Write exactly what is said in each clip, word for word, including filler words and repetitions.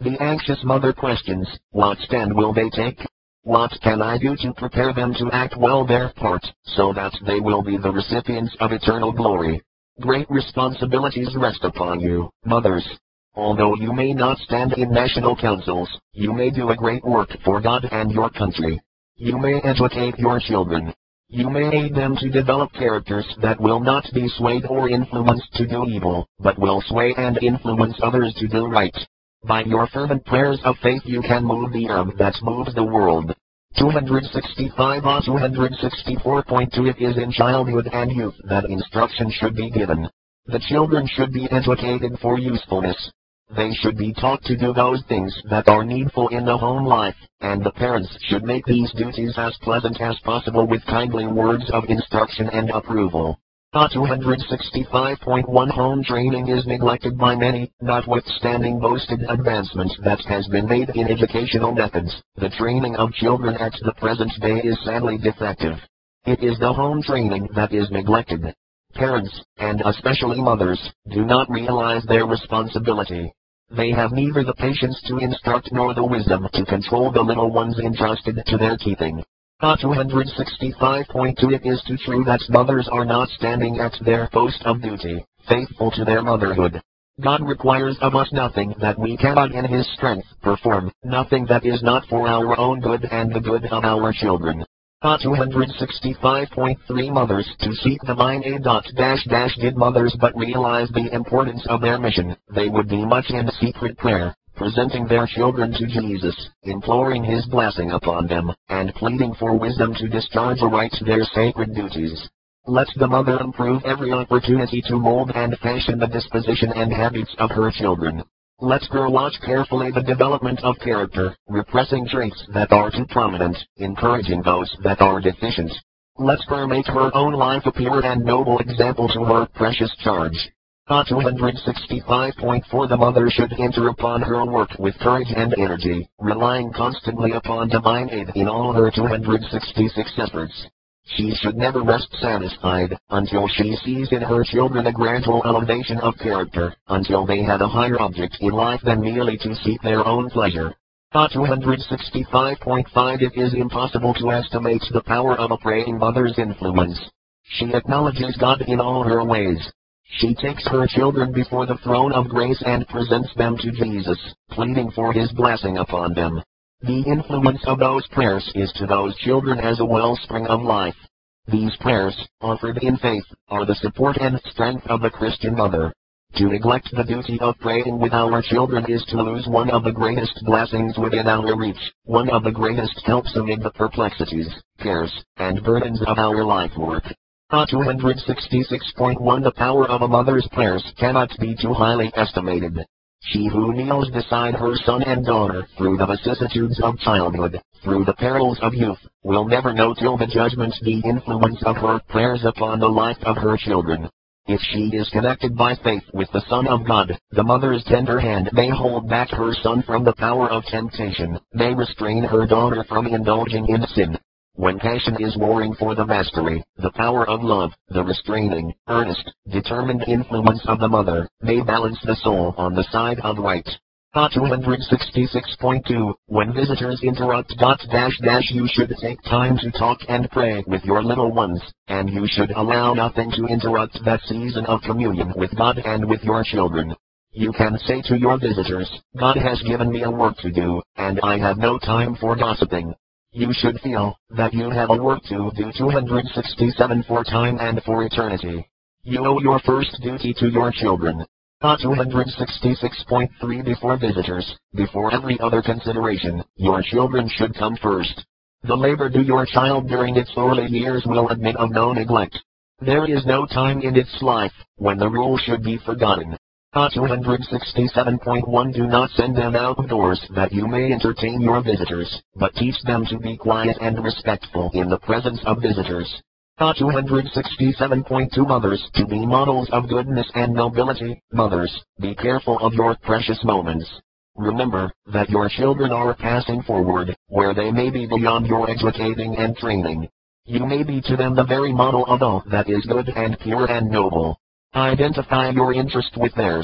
The anxious mother questions, what stand will they take? What can I do to prepare them to act well their part, so that they will be the recipients of eternal glory? Great responsibilities rest upon you, mothers. Although you may not stand in national councils, you may do a great work for God and your country. You may educate your children. You may aid them to develop characters that will not be swayed or influenced to do evil, but will sway and influence others to do right. By your fervent prayers of faith you can move the herb that moves the world. two sixty-five or two sixty-four point two It is in childhood and youth that instruction should be given. The children should be educated for usefulness. They should be taught to do those things that are needful in the home life, and the parents should make these duties as pleasant as possible with kindly words of instruction and approval. two sixty-five point one Home training is neglected by many, notwithstanding boasted advancement that has been made in educational methods. The training of children at the present day is sadly defective. It is the home training that is neglected. Parents, and especially mothers, do not realize their responsibility. They have neither the patience to instruct nor the wisdom to control the little ones entrusted to their keeping. two sixty-five point two It is too true that mothers are not standing at their post of duty, faithful to their motherhood. God requires of us nothing that we cannot in His strength perform, nothing that is not for our own good and the good of our children. two sixty-five point three Mothers to seek divine aid. Dash dash Did mothers but realize the importance of their mission, they would be much in secret prayer, presenting their children to Jesus, imploring His blessing upon them, and pleading for wisdom to discharge aright their sacred duties. Let the mother improve every opportunity to mold and fashion the disposition and habits of her children. Let her watch carefully the development of character, repressing traits that are too prominent, encouraging those that are deficient. Let her make her own life a pure and noble example to her precious charge. two sixty-five point four The mother should enter upon her work with courage and energy, relying constantly upon divine aid in all her two hundred sixty-six efforts. She should never rest satisfied, until she sees in her children a gradual elevation of character, until they have a higher object in life than merely to seek their own pleasure. two sixty-five point five It is impossible to estimate the power of a praying mother's influence. She acknowledges God in all her ways. She takes her children before the throne of grace and presents them to Jesus, pleading for His blessing upon them. The influence of those prayers is to those children as a wellspring of life. These prayers, offered in faith, are the support and strength of the Christian mother. To neglect the duty of praying with our children is to lose one of the greatest blessings within our reach, one of the greatest helps amid the perplexities, cares, and burdens of our life work. two sixty-six point one The power of a mother's prayers cannot be too highly estimated. She who kneels beside her son and daughter through the vicissitudes of childhood, through the perils of youth, will never know till the judgment the influence of her prayers upon the life of her children. If she is connected by faith with the Son of God, the mother's tender hand may hold back her son from the power of temptation, may restrain her daughter from indulging in sin. When passion is warring for the mastery, the power of love, the restraining, earnest, determined influence of the mother, may balance the soul on the side of right. two sixty-six point two When visitors interrupt dash dash you should take time to talk and pray with your little ones, and you should allow nothing to interrupt that season of communion with God and with your children. You can say to your visitors, God has given me a work to do, and I have no time for gossiping. You should feel that you have a work to do two hundred sixty-seven for time and for eternity. You owe your first duty to your children. two sixty-six point three Before visitors, before every other consideration, your children should come first. The labor due your child during its early years will admit of no neglect. There is no time in its life when the rule should be forgotten. two sixty-seven point one Do not send them outdoors that you may entertain your visitors, but teach them to be quiet and respectful in the presence of visitors. two sixty-seven point two Mothers to be models of goodness and nobility. Mothers, be careful of your precious moments. Remember that your children are passing forward, where they may be beyond your educating and training. You may be to them the very model of all that is good and pure and noble. Identify your interest with theirs.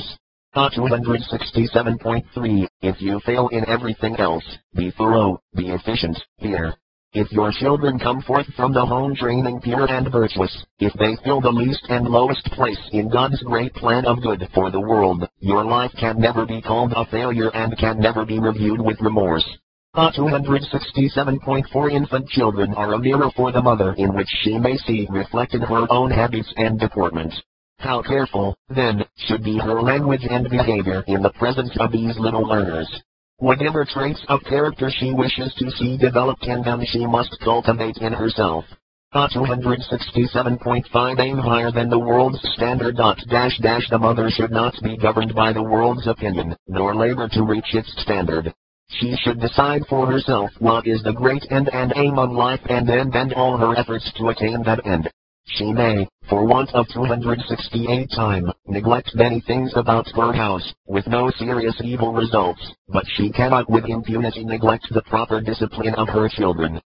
A two sixty-seven point three, if you fail in everything else, be thorough, be efficient, here. If your children come forth from the home training pure and virtuous, if they fill the least and lowest place in God's great plan of good for the world, your life can never be called a failure and can never be reviewed with remorse. A two sixty-seven point four infant children are a mirror for the mother in which she may see reflected her own habits and deportment. How careful, then, should be her language and behavior in the presence of these little learners. Whatever traits of character she wishes to see developed in them she must cultivate in herself. A two sixty-seven point five aim higher than the world's standard. Dash dash the mother should not be governed by the world's opinion, nor labor to reach its standard. She should decide for herself what is the great end and aim of life and then bend all her efforts to attain that end. She may, for want of two hundred sixty-eight time, neglect many things about her house, with no serious evil results, but she cannot with impunity neglect the proper discipline of her children.